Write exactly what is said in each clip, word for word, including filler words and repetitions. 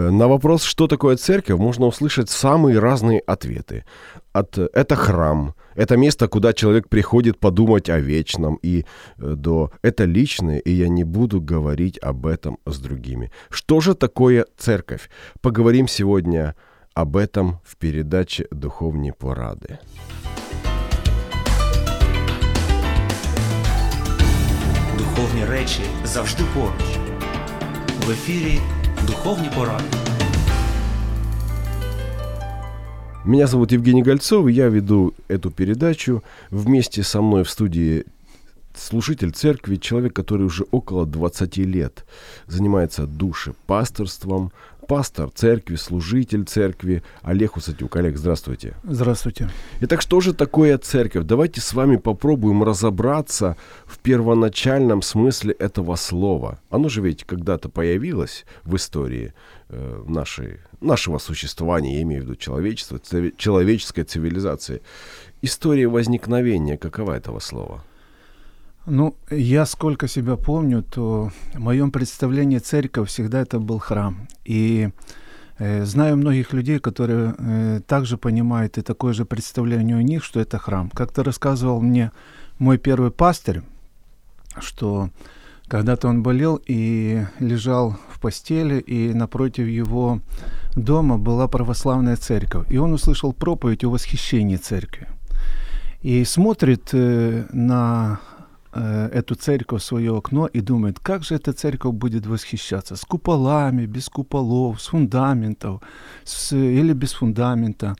На вопрос, что такое церковь, можно услышать самые разные ответы. От «это храм», «это место, куда человек приходит подумать о вечном», и до «это личное, и я не буду говорить об этом с другими». Что же такое церковь? Поговорим сегодня об этом в передаче «Духовні поради». Духовні речі завжди поруч. В ефірі «Духовні поради». Меня зовут Евгений Гольцов, и я веду эту передачу. Вместе со мной в студии служитель церкви, человек, который уже около двадцати лет занимается душепасторством, пастор церкви, служитель церкви Олег Усатюк. Олег, здравствуйте. Здравствуйте. Итак, что же такое церковь? Давайте с вами попробуем разобраться в первоначальном смысле этого слова. Оно же ведь когда-то появилось в истории э, нашей, нашего существования, я имею в виду человечества, цив, человеческой цивилизации. История возникновения, какова этого слова? Ну, я сколько себя помню, то в моем представлении церковь всегда это был храм. И э, знаю многих людей, которые э, также понимают, и такое же представление у них, что это храм. Как-то рассказывал мне мой первый пастырь, что когда-то он болел и лежал в постели, и напротив его дома была православная церковь. И он услышал проповедь о восхищении церкви. И смотрит э, на эту церковь в свое окно и думает, как же эта церковь будет восхищаться, с куполами, без куполов, с фундаментов, с, или без фундамента.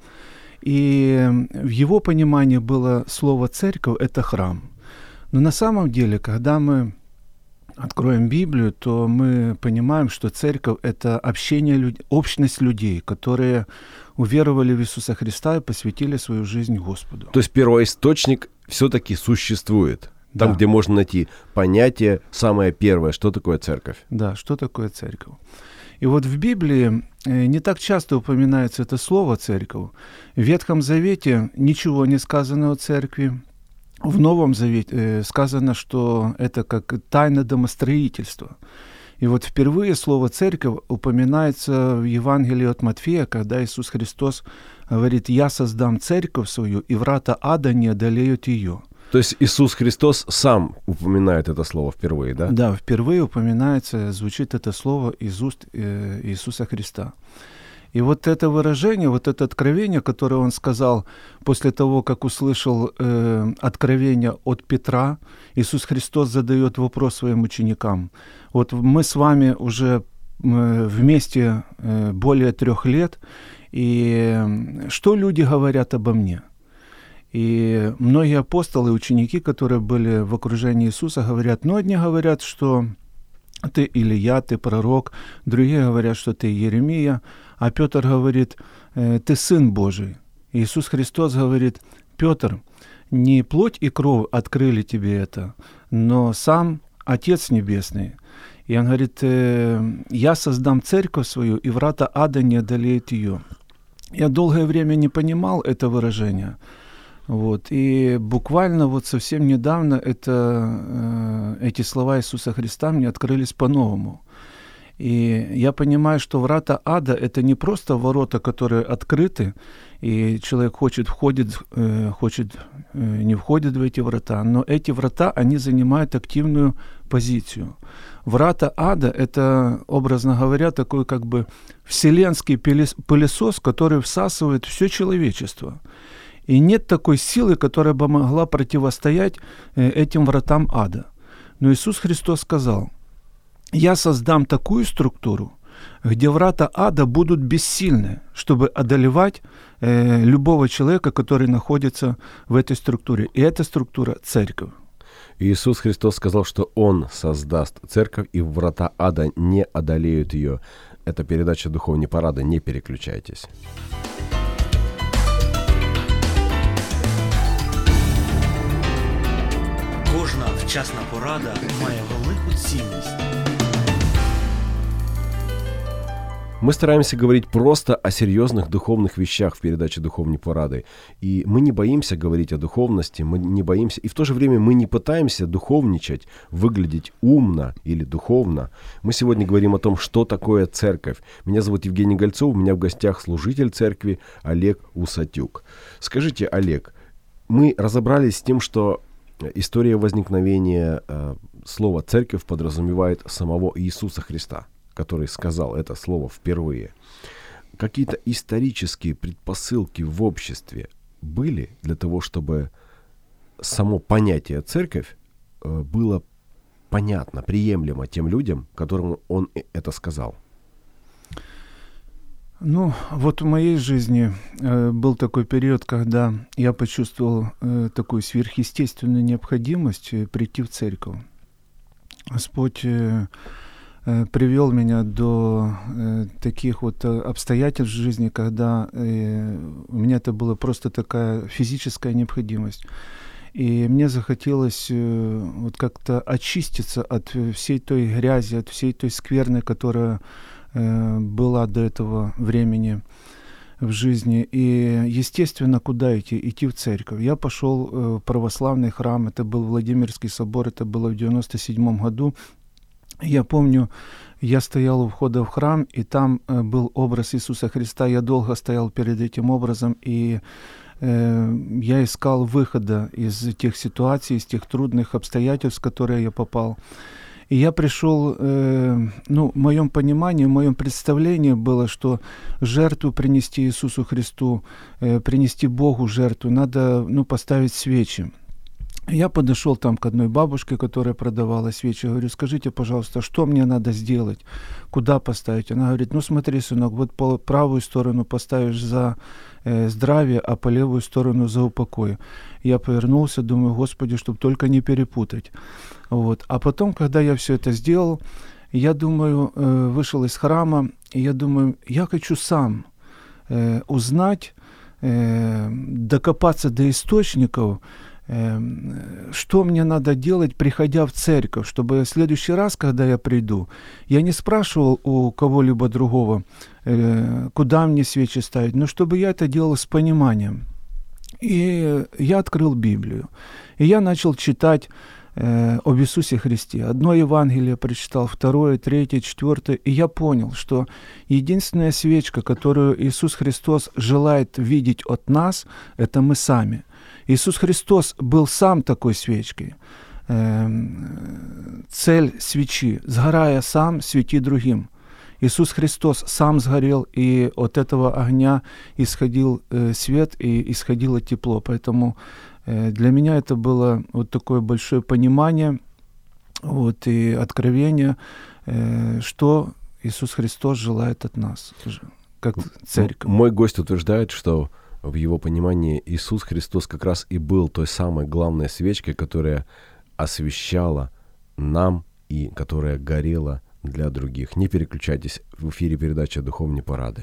И в его понимании было слово «церковь» — это храм. Но на самом деле, когда мы откроем Библию, то мы понимаем, что церковь — это общение, люд... общность людей, которые уверовали в Иисуса Христа и посвятили свою жизнь Господу. То есть первоисточник все-таки существует? Там, да. где можно найти понятие, самое первое, что такое церковь. Да, что такое церковь. И вот в Библии не так часто упоминается это слово «церковь». В Ветхом Завете ничего не сказано о церкви. В Новом Завете сказано, что это как тайна домостроительства. И вот впервые слово «церковь» упоминается в Евангелии от Матфея, когда Иисус Христос говорит: «Я создам церковь свою, и врата ада не одолеют ее». То есть Иисус Христос сам упоминает это слово впервые, да? Да, впервые упоминается, звучит это слово из уст э, Иисуса Христа. И вот это выражение, вот это откровение, которое он сказал после того, как услышал э, откровение от Петра, Иисус Христос задает вопрос своим ученикам. Вот мы с вами уже э, вместе э, более трех лет, и э, что люди говорят обо мне? И многие апостолы, ученики, которые были в окружении Иисуса, говорят, ну, одни говорят, что ты Илия, ты пророк, другие говорят, что ты Иеремия, а Петр говорит, ты Сын Божий. Иисус Христос говорит, Петр, не плоть и кровь открыли тебе это, но сам Отец Небесный. И он говорит, я создам церковь свою, и врата ада не одолеют ее. Я долгое время не понимал это выражение. Вот. И буквально вот совсем недавно это, э, эти слова Иисуса Христа мне открылись по-новому. И я понимаю, что врата ада — это не просто ворота, которые открыты, и человек хочет, входит, э, хочет, э, не входит в эти врата, но эти врата, они занимают активную позицию. Врата ада — это, образно говоря, такой как бы вселенский пылесос, который всасывает все человечество. И нет такой силы, которая бы могла противостоять э, этим вратам ада. Но Иисус Христос сказал, «Я создам такую структуру, где врата ада будут бессильны, чтобы одолевать э, любого человека, который находится в этой структуре». И эта структура — церковь. Иисус Христос сказал, что Он создаст церковь, и врата ада не одолеют ее. Это передача «Духовні поради». Не переключайтесь. Кожна вчасна порада має велику цінність. Мы стараемся говорить просто о серьезных духовных вещах в передаче «Духовні поради». И мы не боимся говорить о духовности, мы не боимся, и в то же время мы не пытаемся духовничать, выглядеть умно или духовно. Мы сегодня говорим о том, что такое церковь. Меня зовут Евгений Гольцов, у меня в гостях служитель церкви Олег Усатюк. Скажите, Олег, мы разобрались с тем, что история возникновения э, слова «церковь» подразумевает самого Иисуса Христа, который сказал это слово впервые. Какие-то исторические предпосылки в обществе были для того, чтобы само понятие «церковь» было понятно, приемлемо тем людям, которым он это сказал? Ну, вот в моей жизни э, был такой период, когда я почувствовал э, такую сверхъестественную необходимость э, прийти в церковь. Господь э, э, привел меня до э, таких вот обстоятельств в жизни, когда э, у меня это была просто такая физическая необходимость. И мне захотелось э, вот как-то очиститься от всей той грязи, от всей той скверны, которая э, была до этого времени в жизни. И, естественно, куда идти? Идти в церковь. Я пошел э, в православный храм, это был Владимирский собор, это было в девяносто седьмом году. Я помню, я стоял у входа в храм, и там э, был образ Иисуса Христа. Я долго стоял перед этим образом, и я искал выхода из тех ситуаций, из тех трудных обстоятельств, в которые я попал. И я пришел, э, ну, в моем понимании, в моем представлении было, что жертву принести Иисусу Христу, э, принести Богу жертву, надо, ну, поставить свечи. Я подошел там к одной бабушке, которая продавала свечи. Говорю: скажите, пожалуйста, что мне надо сделать? Куда поставить? Она говорит: ну смотри, сынок, вот по правую сторону поставишь за э, здравие, а по левую сторону за упокой. Я повернулся, думаю: Господи, чтобы только не перепутать. Вот. А потом, когда я все это сделал, я думаю, э, вышел из храма, и я думаю, я хочу сам э, узнать, э, докопаться до источников, что мне надо делать, приходя в церковь, чтобы в следующий раз, когда я приду, я не спрашивал у кого-либо другого, куда мне свечи ставить, но чтобы я это делал с пониманием. И я открыл Библию, и я начал читать об Иисусе Христе. Одно Евангелие прочитал, второе, третье, четвертое, и я понял, что единственная свечка, которую Иисус Христос желает видеть от нас, это мы сами. Иисус Христос был сам такой свечкой. Цель свечи: сгорая сам, свети другим. Иисус Христос сам сгорел, и от этого огня исходил свет и исходило тепло. Поэтому для меня это было вот такое большое понимание, вот, и откровение, что Иисус Христос желает от нас, как церковь. Мой гость утверждает, что в его понимании Иисус Христос как раз и был той самой главной свечкой, которая освещала нам и которая горела для других. Не переключайтесь, в эфире передача «Духовні поради».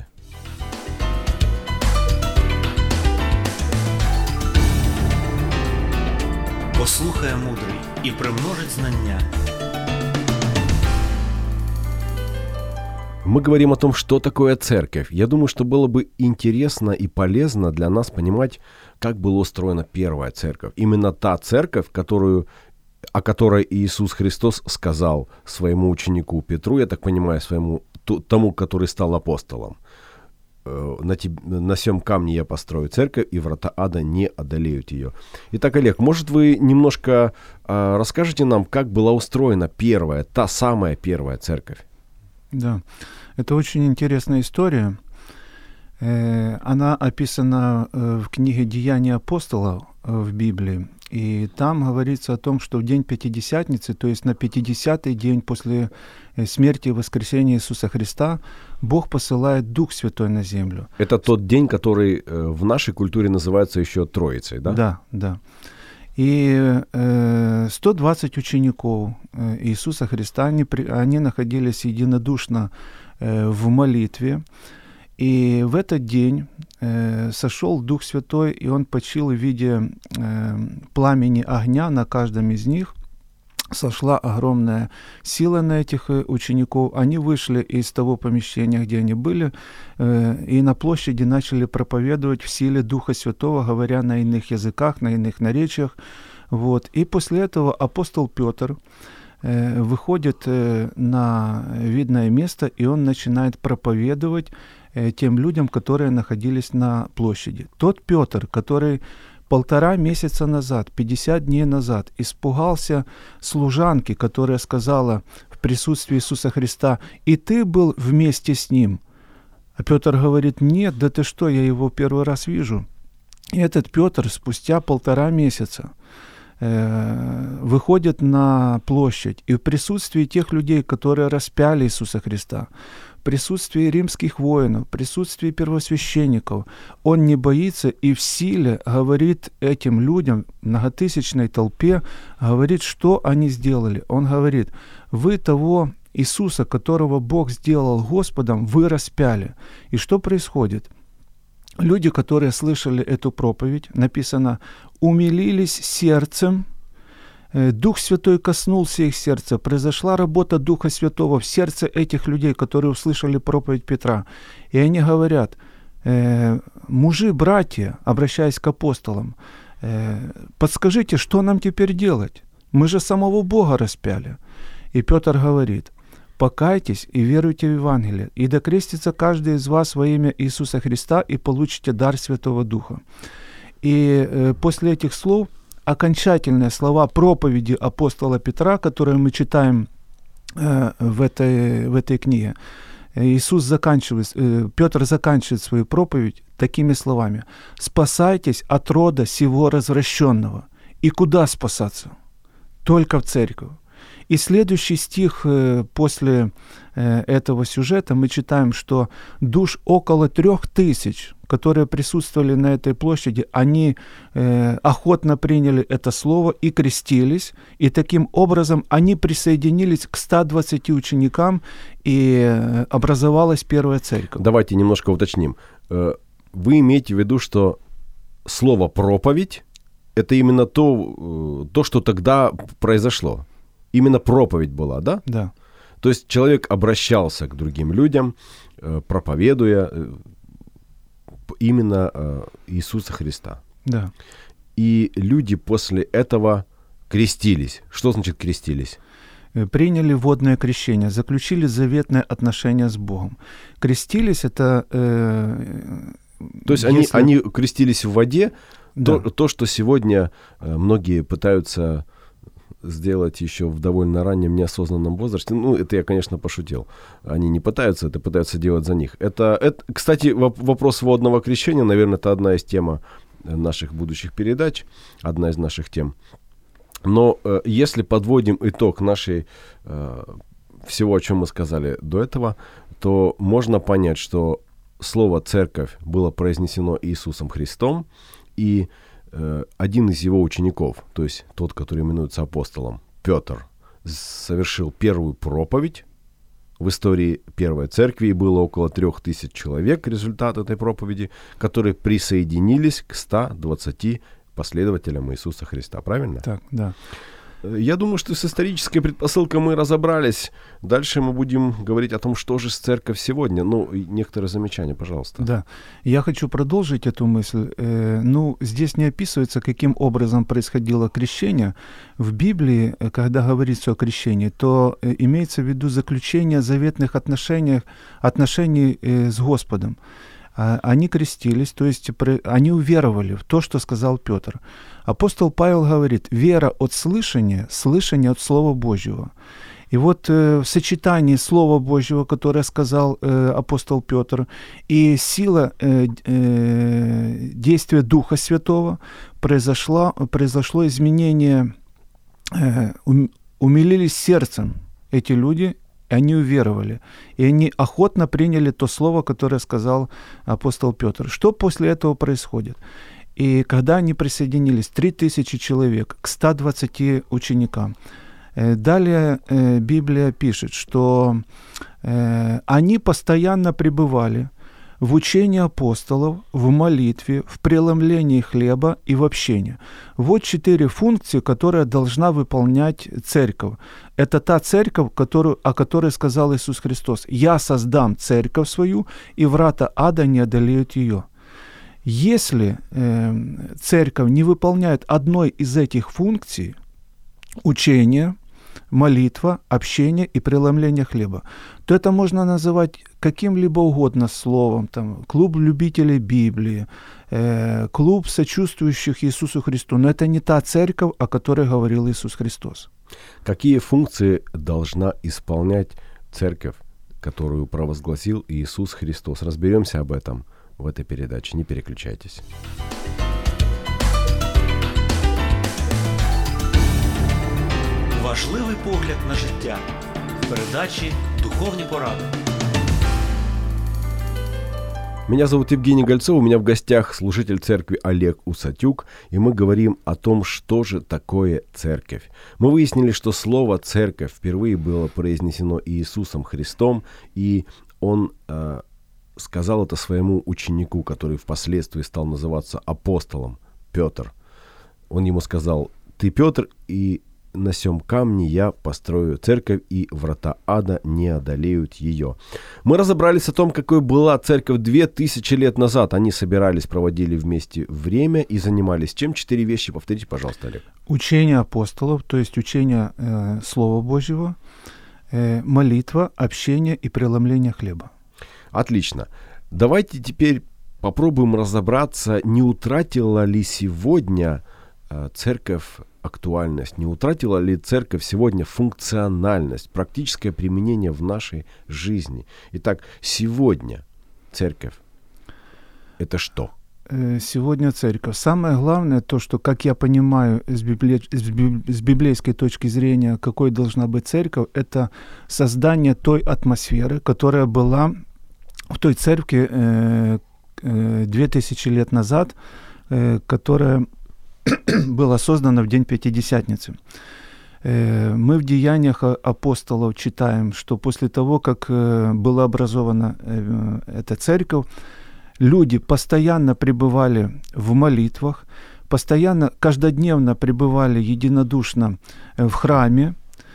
Послухає мудрий і примножить знання. Мы говорим о том, что такое церковь. Я думаю, что было бы интересно и полезно для нас понимать, как была устроена первая церковь. Именно та церковь, которую, о которой Иисус Христос сказал своему ученику Петру, я так понимаю, своему тому, который стал апостолом: на, тебе, на сем камне я построю церковь, и врата ада не одолеют ее. Итак, Олег, может, вы немножко э, расскажете нам, как была устроена первая, та самая первая церковь? Да, это очень интересная история. Она описана в книге «Деяния апостолов» в Библии. И там говорится о том, что в день Пятидесятницы, то есть на пятидесятый день после смерти и воскресения Иисуса Христа, Бог посылает Дух Святой на землю. Это тот день, который в нашей культуре называется еще Троицей, да? Да, да. И э, сто двадцать учеников Иисуса Христа, они, они находились единодушно э, в молитве. И в этот день э, сошел Дух Святой, и Он почил в виде э, пламени огня на каждом из них. сошла огромная сила на этих учеников. Они вышли из того помещения, где они были, и на площади начали проповедовать в силе Духа Святого, говоря на иных языках, на иных наречиях. Вот. И после этого апостол Петр выходит на видное место, и он начинает проповедовать тем людям, которые находились на площади. Тот Петр, который полтора месяца назад, пятьдесят дней назад, испугался служанки, которая сказала в присутствии Иисуса Христа: «И ты был вместе с ним». А Петр говорит: «Нет, да ты что, я его первый раз вижу». И этот Петр спустя полтора месяца э, выходит на площадь, и в присутствии тех людей, которые распяли Иисуса Христа, в присутствии римских воинов, в присутствии первосвященников, он не боится и в силе говорит этим людям, многотысячной толпе, говорит, что они сделали. Он говорит: «Вы того Иисуса, которого Бог сделал Господом, вы распяли». И что происходит? Люди, которые слышали эту проповедь, написано, умилились сердцем, Дух Святой коснулся их сердца, произошла работа Духа Святого в сердце этих людей, которые услышали проповедь Петра. И они говорят: э, мужи, братья, обращаясь к апостолам, э, подскажите, что нам теперь делать? Мы же самого Бога распяли. И Петр говорит: покайтесь и веруйте в Евангелие, и докрестится каждый из вас во имя Иисуса Христа, и получите дар Святого Духа. И э, после этих слов окончательные слова проповеди апостола Петра, которые мы читаем э, в, этой, в этой книге, Иисус заканчивает, э, Петр заканчивает свою проповедь такими словами: «Спасайтесь от рода сего развращенного». И куда спасаться? Только в церковь. И следующий стих э, после э, этого сюжета мы читаем, что душ около трех тысяч, которые присутствовали на этой площади, они э, охотно приняли это слово и крестились, и таким образом они присоединились к ста двадцати ученикам, и э, образовалась первая церковь. Давайте немножко уточним. Вы имеете в виду, что слово «проповедь» — это именно то, то, что тогда произошло? Именно проповедь была, да? Да. То есть человек обращался к другим людям, проповедуя именно Иисуса Христа. Да. И люди после этого крестились. Что значит крестились? Приняли водное крещение, заключили заветное отношение с Богом. Крестились — это... Э, То есть если... они, они крестились в воде, да. то, то, что сегодня многие пытаются сделать еще в довольно раннем неосознанном возрасте. Ну, это я, конечно, пошутил. Они не пытаются, это пытаются делать за них. Это, это кстати, вопрос водного крещения, наверное, это одна из тем наших будущих передач, одна из наших тем. Но э, если подводим итог нашей э, всего, о чем мы сказали до этого, то можно понять, что слово «церковь» было произнесено Иисусом Христом, и один из его учеников, то есть тот, который именуется апостолом, Петр, совершил первую проповедь в истории первой церкви, и было около трех тысяч человек, результат этой проповеди, которые присоединились к ста двадцати последователям Иисуса Христа. Правильно? Так, да. Я думаю, что с исторической предпосылкой мы разобрались. Дальше мы будем говорить о том, что же с церковь сегодня. Ну, и некоторые замечания, пожалуйста. Да, я хочу продолжить эту мысль. Э, ну, здесь не описывается, каким образом происходило крещение. В Библии, когда говорится о крещении, то э, имеется в виду заключение заветных отношений, отношений э, с Господом. Они крестились, то есть они уверовали в то, что сказал Петр. Апостол Павел говорит: вера от слышания, слышание от Слова Божьего. И вот э, в сочетании Слова Божьего, которое сказал э, апостол Петр, и сила э, э, действия Духа Святого, произошло, произошло изменение, э, ум, умилились сердцем эти люди, они уверовали, и они охотно приняли то слово, которое сказал апостол Петр. Что после этого происходит? И когда они присоединились, три тысячи человек к ста двадцати ученикам, далее Библия пишет, что они постоянно пребывали в учении апостолов, в молитве, в преломлении хлеба и в общении. Вот четыре функции, которые должна выполнять церковь. Это та церковь, которую, о которой сказал Иисус Христос. «Я создам церковь свою, и врата ада не одолеют ее». Если э, церковь не выполняет одной из этих функций, учение, молитва, общение и преломление хлеба, то это можно называть каким-либо угодно словом, там, клуб любителей Библии, э, клуб сочувствующих Иисусу Христу, но это не та церковь, о которой говорил Иисус Христос. Какие функции должна исполнять церковь, которую провозгласил Иисус Христос? Разберемся об этом в этой передаче. Не переключайтесь. Важливий погляд на життя в передачі «Духовні поради». Меня зовут Евгений Гольцов, у меня в гостях служитель церкви Олег Усатюк, и мы говорим о том, что же такое церковь. Мы выяснили, что слово «церковь» впервые было произнесено Иисусом Христом, и он э, сказал это своему ученику, который впоследствии стал называться апостолом, Петр. Он ему сказал: «Ты Петр, и на сём камне я построю церковь, и врата ада не одолеют ее». Мы разобрались о том, какой была церковь две тысячи лет назад. Они собирались, проводили вместе время и занимались чем? Четыре вещи. Повторите, пожалуйста, Олег. Учение апостолов, то есть учение э, Слова Божьего, э, молитва, общение и преломление хлеба. Отлично. Давайте теперь попробуем разобраться, не утратила ли сегодня э, церковь актуальность, не утратила ли церковь сегодня функциональность, практическое применение в нашей жизни. Итак, сегодня церковь – это что? Сегодня церковь. Самое главное то, что, как я понимаю, с, библе... с библейской точки зрения, какой должна быть церковь, это создание той атмосферы, которая была в той церкви э, э, две тысячи лет назад, э, которая была создана в день Пятидесятницы. Э, мы в Деяниях апостолов читаем, что после того, как э, была образована э, эта церковь, люди постоянно пребывали в молитвах, постоянно, каждодневно пребывали единодушно в храме,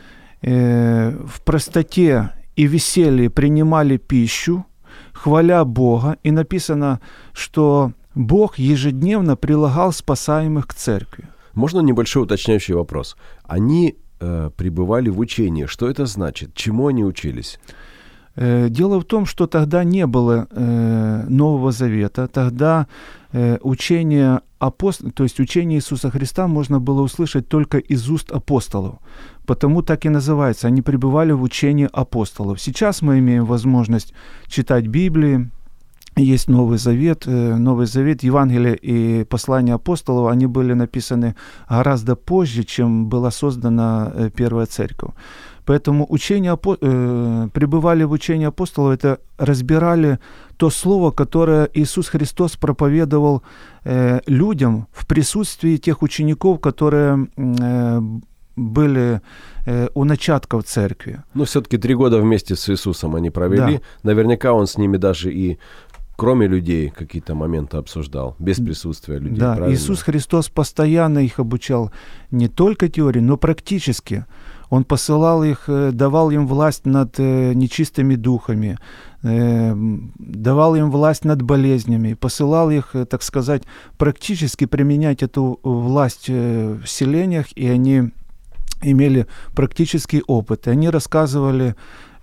э, в простоте и веселье принимали пищу, хваля Бога. И написано, что Бог ежедневно прилагал спасаемых к церкви. Можно небольшой уточняющий вопрос? Они э, пребывали в учении. Что это значит? Чему они учились? Дело в том, что тогда не было э, Нового Завета, тогда э, учение апостолов, то есть учение Иисуса Христа можно было услышать только из уст апостолов, потому так и называется, они пребывали в учении апостолов. Сейчас мы имеем возможность читать Библию, есть Новый Завет, э, Новый Завет, Евангелие и послания апостолов, они были написаны гораздо позже, чем была создана э, первая церковь. Поэтому учение, э, пребывали в учении апостолов, это разбирали то слово, которое Иисус Христос проповедовал э, людям в присутствии тех учеников, которые э, были э, у начатков церкви. Но все-таки три года вместе с Иисусом они провели. Да. Наверняка он с ними даже и кроме людей какие-то моменты обсуждал, без присутствия людей. Да, правильно? Иисус Христос постоянно их обучал не только теории, но практически. Он посылал их, давал им власть над э, нечистыми духами, э, давал им власть над болезнями, посылал их, э, так сказать, практически применять эту власть э, в селениях, и они имели практический опыт. И они рассказывали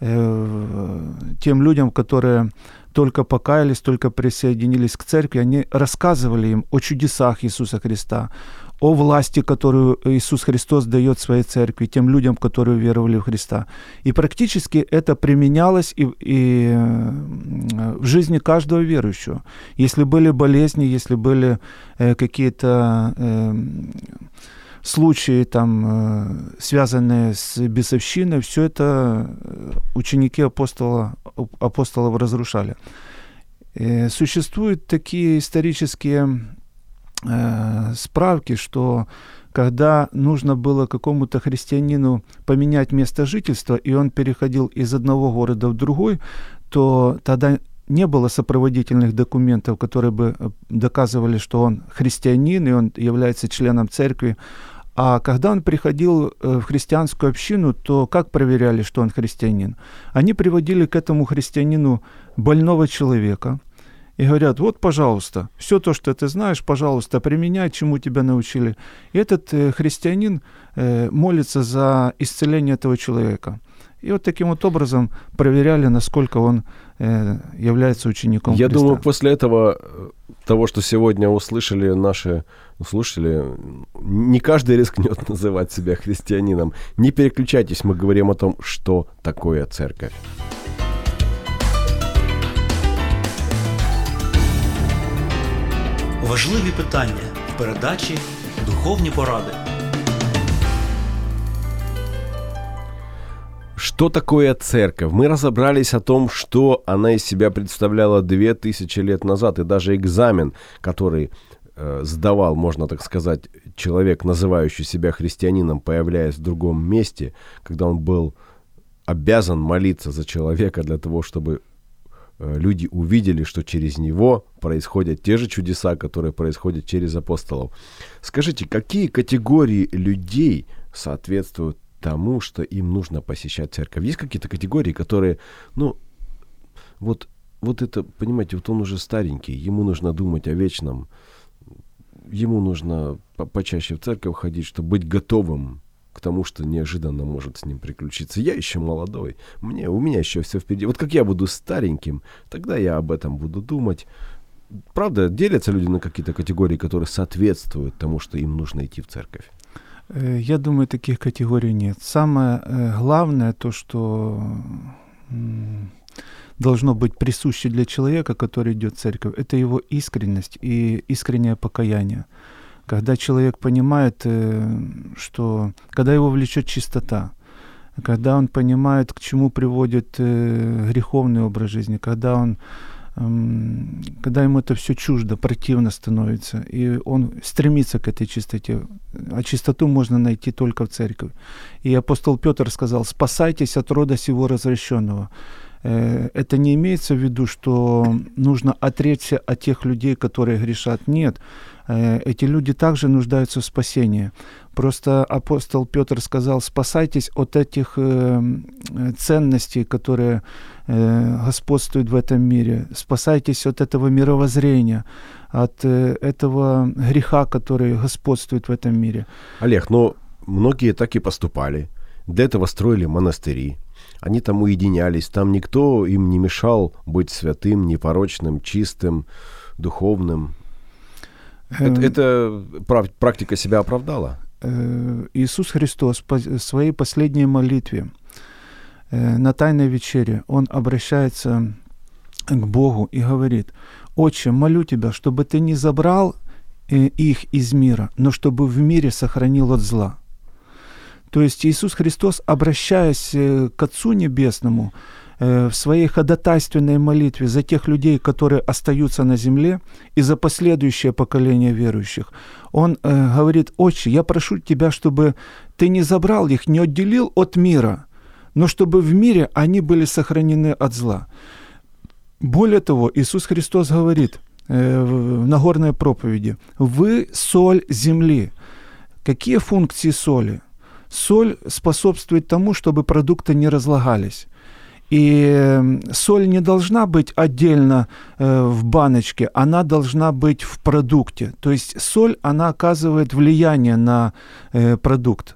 э, тем людям, которые только покаялись, только присоединились к церкви, они рассказывали им о чудесах Иисуса Христа, о власти, которую Иисус Христос дает своей церкви, тем людям, которые веровали в Христа. И практически это применялось и, и в жизни каждого верующего. Если были болезни, если были э, какие-то э, случаи, там, э, связанные с бесовщиной, все это ученики апостола, апостолов разрушали. Э, существуют такие исторические справки, что когда нужно было какому-то христианину поменять место жительства, и он переходил из одного города в другой, то тогда не было сопроводительных документов, которые бы доказывали, что он христианин и он является членом церкви. А когда он приходил в христианскую общину, то как проверяли, что он христианин? Они приводили к этому христианину больного человека и говорят: вот, пожалуйста, все то, что ты знаешь, пожалуйста, применяй, чему тебя научили. И этот э, христианин э, молится за исцеление этого человека. И вот таким вот образом проверяли, насколько он э, является учеником Я Христа. думаю, после этого, того, что сегодня услышали наши слушатели, не каждый рискнет называть себя христианином. Не переключайтесь, мы говорим о том, что такое церковь. Важливі питання в передачі «Духовні поради». Что такое церковь? Мы разобрались о том, что она из себя представляла две тысячи лет назад. И даже экзамен, который э, сдавал, можно так сказать, человек, называющий себя христианином, появляясь в другом месте, когда он был обязан молиться за человека для того, чтобы э, люди увидели, что через него происходят те же чудеса, которые происходят через апостолов. Скажите, какие категории людей соответствуют тому, что им нужно посещать церковь? Есть какие-то категории, которые, ну, вот, вот это, понимаете, вот он уже старенький, ему нужно думать о вечном, ему нужно по- почаще в церковь ходить, чтобы быть готовым к тому, что неожиданно может с ним приключиться. Я еще молодой, мне, у меня еще все впереди. Вот как я буду стареньким, тогда я об этом буду думать. Правда, делятся люди на какие-то категории, которые соответствуют тому, что им нужно идти в церковь? Я думаю, таких категорий нет. Самое главное, то, что должно быть присуще для человека, который идет в церковь, это его искренность и искреннее покаяние. Когда человек понимает, что когда его влечет чистота, когда он понимает, к чему приводит греховный образ жизни, когда он когда ему это все чуждо, противно становится, и он стремится к этой чистоте. А чистоту можно найти только в церкви. И апостол Петр сказал: «Спасайтесь от рода сего развращенного». Это не имеется в виду, что нужно отречься от тех людей, которые грешат. Нет, эти люди также нуждаются в спасении. Просто апостол Петр сказал: спасайтесь от этих ценностей, которые господствуют в этом мире. Спасайтесь от этого мировоззрения, от этого греха, который господствует в этом мире. Олег, но многие так и поступали. Для этого строили монастыри. Они там уединялись, там никто им не мешал быть святым, непорочным, чистым, духовным. Это, это практика себя оправдала? Иисус Христос в своей последней молитве на Тайной вечере, Он обращается к Богу и говорит: «Отче, молю Тебя, чтобы Ты не забрал их из мира, но чтобы в мире сохранил от зла». То есть Иисус Христос, обращаясь к Отцу Небесному в своей ходатайственной молитве за тех людей, которые остаются на земле, и за последующее поколение верующих, Он э, говорит: «Отче, я прошу Тебя, чтобы Ты не забрал их, не отделил от мира, но чтобы в мире они были сохранены от зла». Более того, Иисус Христос говорит э, в Нагорной проповеди: «Вы соль земли». Какие функции соли? Соль способствует тому, чтобы продукты не разлагались. И соль не должна быть отдельно э, в баночке, она должна быть в продукте. То есть соль, она оказывает влияние на э, продукт.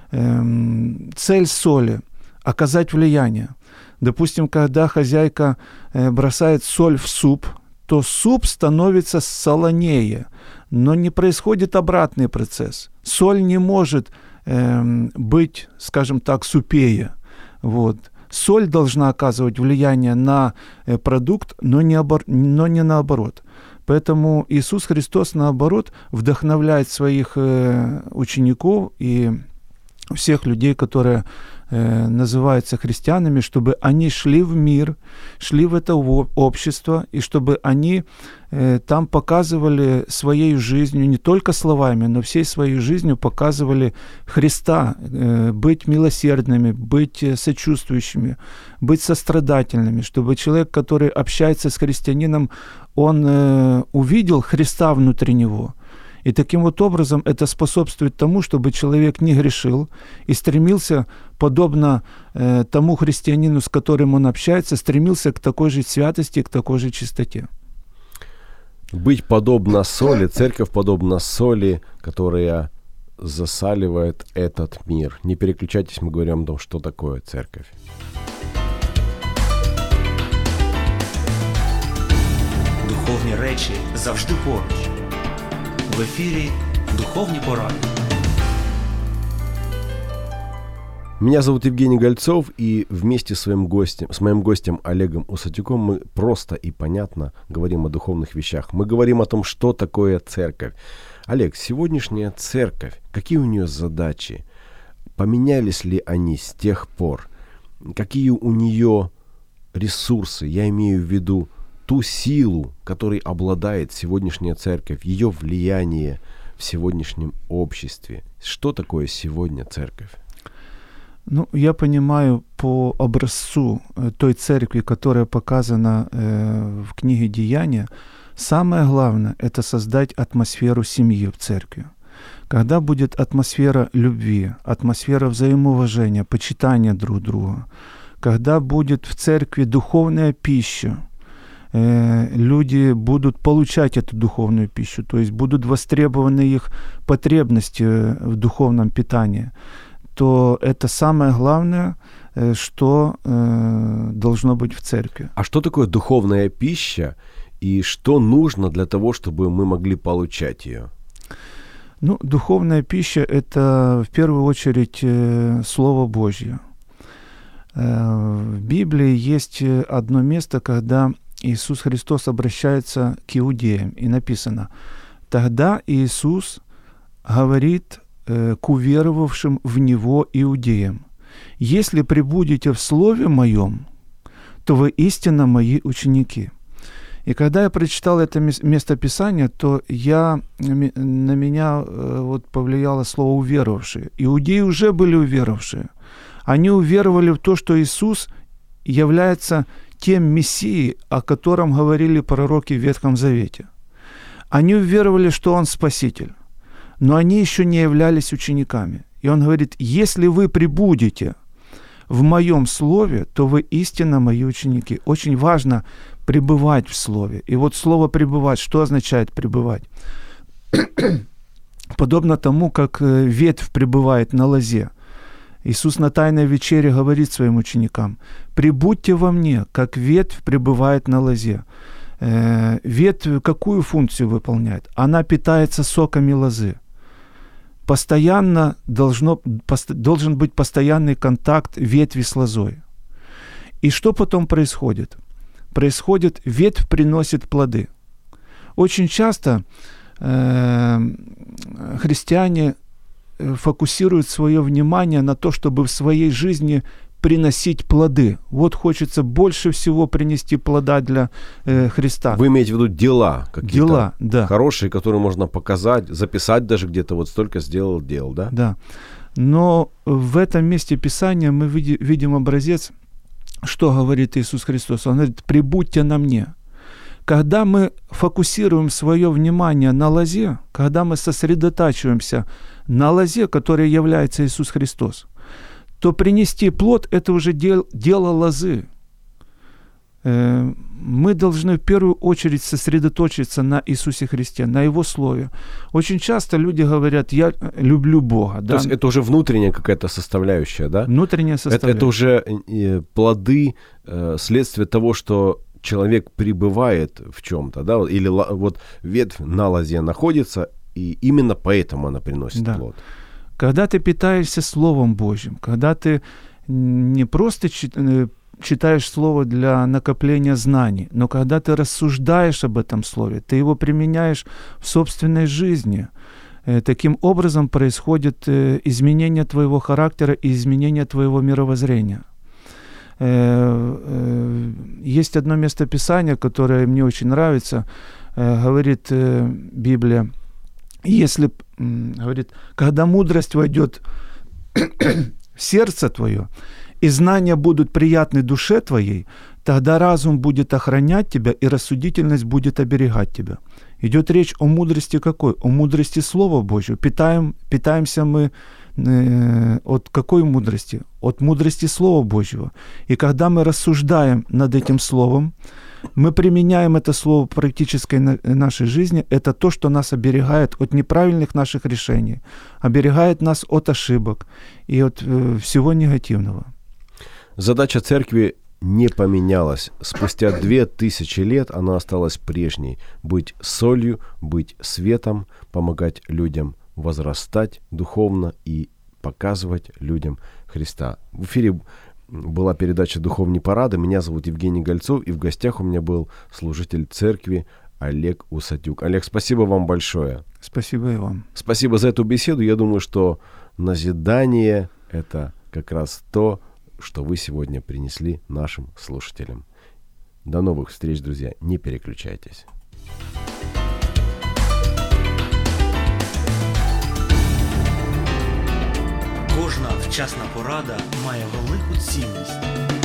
Э, цель соли – оказать влияние. Допустим, когда хозяйка э, бросает соль в суп, то суп становится солонее, но не происходит обратный процесс. Соль не может э, быть, скажем так, супее. Вот. Соль должна оказывать влияние на э, продукт, но не, обор- но не наоборот. Поэтому Иисус Христос, наоборот, вдохновляет своих э, учеников и всех людей, которые э, называются христианами, чтобы они шли в мир, шли в это общество, и чтобы они э, там показывали своей жизнью, не только словами, но всей своей жизнью показывали Христа, э, быть милосердными, быть сочувствующими, быть сострадательными, чтобы человек, который общается с христианином, он э, увидел Христа внутри него. И таким вот образом это способствует тому, чтобы человек не грешил и стремился, подобно э, тому христианину, с которым он общается, стремился к такой же святости, к такой же чистоте. Быть подобно соли, церковь подобна соли, которая засаливает этот мир. Не переключайтесь, мы говорим о том, что такое церковь. Духовні речі завжди поруч. В ефірі «Духовні поради». Меня зовут Евгений Гольцов, и вместе с, своим гостем, с моим гостем Олегом Усатюком мы просто и понятно говорим о духовных вещах. Мы говорим о том, что такое церковь. Олег, сегодняшняя церковь, какие у нее задачи? Поменялись ли они с тех пор? Какие у нее ресурсы? Я имею в виду ту силу, которой обладает сегодняшняя церковь, ее влияние в сегодняшнем обществе. Что такое сегодня церковь? Ну, я понимаю по образцу той церкви, которая показана э, в книге «Деяния», самое главное – это создать атмосферу семьи в церкви. Когда будет атмосфера любви, атмосфера взаимоуважения, почитания друг друга, когда будет в церкви духовная пища, люди будут получать эту духовную пищу, то есть будут востребованы их потребности в духовном питании, то это самое главное, что должно быть в церкви. А что такое духовная пища и что нужно для того, чтобы мы могли получать ее? Ну, духовная пища – это в первую очередь Слово Божье. В Библии есть одно место, когда Иисус Христос обращается к иудеям, и написано: «Тогда Иисус говорит э, к уверовавшим в Него иудеям: если пребудете в Слове Моем, то вы истинно Мои ученики». И когда я прочитал это местописание, то я, на меня э, вот повлияло слово «уверовавшие». Иудеи уже были уверовавшие. Они уверовали в то, что Иисус является тем Мессией, о котором говорили пророки в Ветхом Завете. Они уверовали, что Он Спаситель, но они еще не являлись учениками. И Он говорит: если вы пребудете в Моем Слове, то вы истинно Мои ученики. Очень важно пребывать в Слове. И вот слово «пребывать», что означает пребывать? Подобно тому, как ветвь пребывает на лозе. Иисус на Тайной вечере говорит своим ученикам: «Прибудьте во мне, как ветвь пребывает на лозе». Э, ветвь какую функцию выполняет? Она питается соками лозы. Постоянно должно, пост, должен быть постоянный контакт ветви с лозой. И что потом происходит? Происходит, ветвь приносит плоды. Очень часто э, христиане фокусирует свое внимание на то, чтобы в своей жизни приносить плоды. Вот хочется больше всего принести плода для э, Христа. Вы имеете в виду дела какие-то? Дела, да. Хорошие, которые можно показать, записать даже где-то, вот столько сделал дел, да? Да. Но в этом месте Писания мы види, видим образец, что говорит Иисус Христос. Он говорит: «Прибудьте на мне». Когда мы фокусируем свое внимание на лозе, когда мы сосредотачиваемся на лозе, которой является Иисус Христос, то принести плод – это уже дел, дело лозы. Э, мы должны в первую очередь сосредоточиться на Иисусе Христе, на Его Слове. Очень часто люди говорят: «Я люблю Бога». То да? есть это уже внутренняя какая-то составляющая, да? Внутренняя составляющая. Это, это уже э, плоды, э, следствие того, что человек пребывает в чем-то, да, или вот ветвь на лозе находится, и именно поэтому она приносит да. плод. Когда ты питаешься Словом Божьим, когда ты не просто читаешь Слово для накопления знаний, но когда ты рассуждаешь об этом Слове, ты его применяешь в собственной жизни, Таким образом происходит изменение твоего характера и изменение твоего мировоззрения. Есть одно место Писания, которое мне очень нравится. Говорит Библия, если, говорит, когда мудрость войдет в сердце твое, и знания будут приятны душе твоей, тогда разум будет охранять тебя, и рассудительность будет оберегать тебя. Идет речь о мудрости какой? О мудрости Слова Божьего. Питаем, питаемся мы э, от какой мудрости? От мудрости Слова Божьего. И когда мы рассуждаем над этим Словом, мы применяем это Слово в практической на, нашей жизни, это то, что нас оберегает от неправильных наших решений, оберегает нас от ошибок и от э, всего негативного. Задача церкви не поменялась. Спустя две тысячи лет она осталась прежней. Быть солью, быть светом, помогать людям возрастать духовно и показывать людям Христа. В эфире была передача «Духовные парады». Меня зовут Евгений Гольцов, и в гостях у меня был служитель церкви Олег Усатюк. Олег, спасибо вам большое. Спасибо и вам. Спасибо за эту беседу. Я думаю, что назидание – это как раз то, что вы сегодня принесли нашим слушателям. До новых встреч, друзья. Не переключайтесь. Кожна вчасна порада має велику цінність.